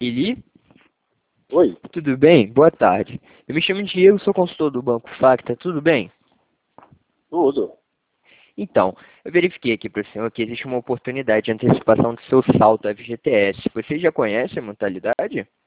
Eli, Oi, tudo bem? Boa tarde. Eu me chamo Diego, sou consultor do Banco Facta, tudo bem? tudo. Então, eu verifiquei aqui para o senhor que existe uma oportunidade de antecipação do seu salto FGTS. Você já conhece a modalidade?